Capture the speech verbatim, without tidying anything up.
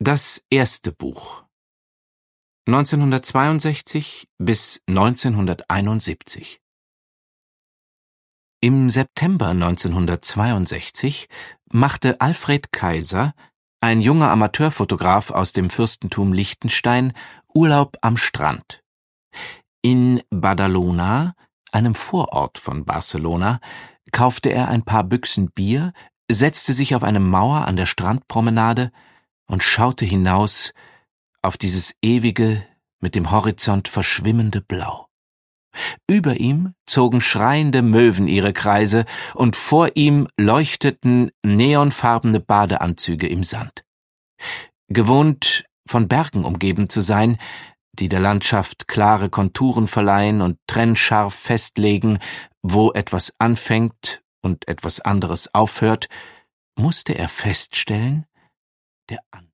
Das erste Buch neunzehnhundertzweiundsechzig bis neunzehnhunderteinundsiebzig. Im September neunzehnhundertzweiundsechzig machte Alfred Kaiser, ein junger Amateurfotograf aus dem Fürstentum Liechtenstein, Urlaub am Strand. In Badalona, einem Vorort von Barcelona, kaufte er ein paar Büchsen Bier, setzte sich auf eine Mauer an der Strandpromenade und schaute hinaus auf dieses ewige, mit dem Horizont verschwimmende Blau. Über ihm zogen schreiende Möwen ihre Kreise, und vor ihm leuchteten neonfarbene Badeanzüge im Sand. Gewohnt, von Bergen umgeben zu sein, die der Landschaft klare Konturen verleihen und trennscharf festlegen, wo etwas anfängt und etwas anderes aufhört, musste er feststellen, der